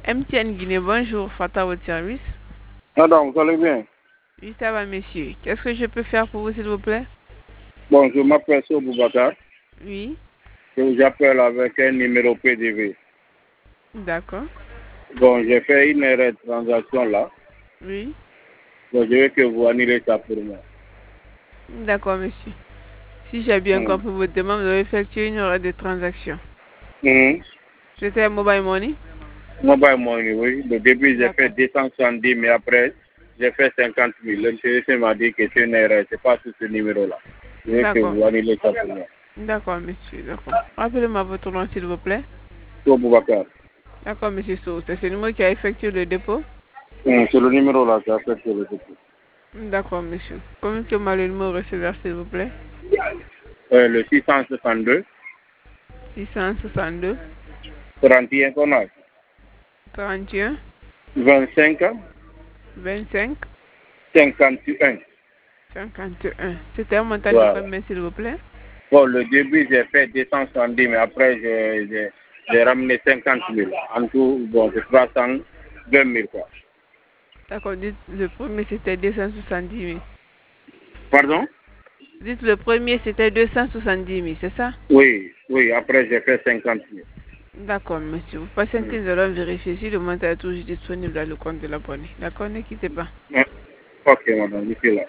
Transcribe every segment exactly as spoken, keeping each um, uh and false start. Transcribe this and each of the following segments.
M T N Guinée, bonjour, Fata, votre service. Madame, vous allez bien? Oui, ça va, monsieur. Qu'est-ce que je peux faire pour vous, s'il vous plaît? Bon, je m'appelle Boubacar. Oui. Je vous appelle avec un numéro P D V. D'accord. Bon, j'ai fait une erreur de transaction là. Oui. Bon, je veux que vous annulez ça pour moi. D'accord, monsieur. Si j'ai bien Mm. compris votre demande, vous avez effectué une erreur de transaction. Mm. C'était mobile money? Mobile money, oui. Au début, j'ai fait deux cent soixante-dix, mais après, j'ai fait cinquante mille. L'intéressé m'a dit que c'est une erreur. C'est pas sur ce numéro-là. Je veux que vous annulez ça pour moi. D'accord, monsieur. D'accord. Rappelez-moi votre nom, s'il vous plaît. So Boubacar. D'accord, monsieur Sow. C'est ce numéro qui a effectué le dépôt? Mm, c'est le numéro-là qui a fait le dépôt. D'accord, monsieur. Communiquez-moi le numéro receveur, s'il vous plaît. Euh, le six cent soixante-deux. six cent soixante-deux. trente et un qu'on a. trente et un. vingt-cinq. vingt-cinq. cinquante et un. cinquante et un. C'était un montant Voilà. de combien, s'il vous plaît? Bon, le début, j'ai fait deux cent soixante-dix, mais après, j'ai ramené cinquante mille. En tout, bon, c'est trois cent vingt mille, quoi. D'accord, dites le premier, c'était deux cent soixante-dix mille. Pardon? Dites le premier, c'était deux cent soixante-dix mille, c'est ça? Oui, oui, après, j'ai fait cinquante mille. D'accord, monsieur. Vous patientez, nous allons vérifier si le montant est toujours disponible dans le compte de l'abonné. D'accord, ne quittez pas. Ok, madame, je suis là.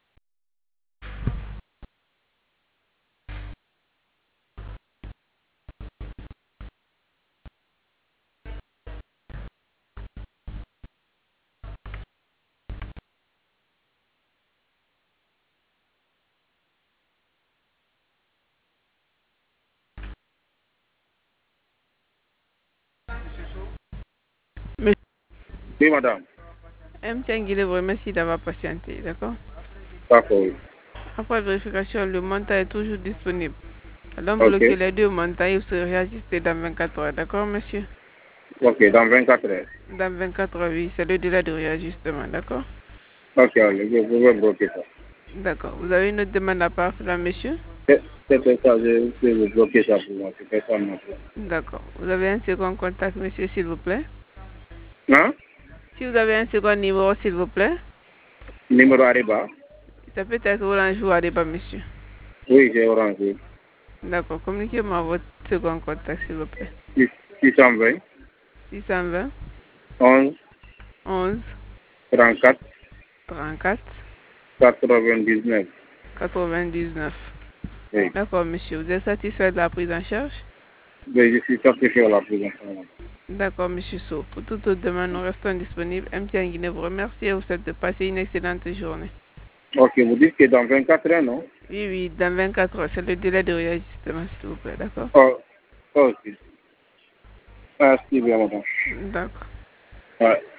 Monsieur Oui, madame. M. Tianguile vous remercie d'avoir patienté, d'accord? D'accord, oui. Après vérification, le montant est toujours disponible. Allons Ok. bloquer les deux montants et vous serez réajusté dans vingt-quatre heures, d'accord, monsieur? Ok, dans vingt-quatre heures. Dans vingt-quatre heures, oui, c'est le délai de réajustement, d'accord? Ok, allez, je pouvez bloquer ça. D'accord. Vous avez une autre demande à part là, monsieur? C'était ça, je peux vous bloquer ça pour moi. C'était ça, mon frère. D'accord. Vous avez un second contact, monsieur, s'il vous plaît? Hein? Si vous avez un second numéro, s'il vous plaît? Numéro Ariba? Ça peut être Orange ou Ariba, monsieur. Oui, j'ai Orange, oui. D'accord. Communiquez-moi votre second contact, s'il vous plaît. six cent vingt. six cent vingt. onze. onze. trente-quatre. trente-quatre. quatre-vingt-dix-neuf. quatre-vingt-dix-neuf. Oui. D'accord, monsieur. Vous êtes satisfait de la prise en charge? Oui, je suis satisfait à la prise en charge. D'accord, monsieur Sow. Pour toute autre demande, nous restons disponibles. M T N Guinée vous remercie et vous souhaite de passer une excellente journée. Ok, vous dites que dans vingt-quatre heures, non? Oui, oui, dans vingt-quatre heures. C'est le délai de réajustement, s'il vous plaît. D'accord? Oh, ok. Merci bien, madame. D'accord. Ouais.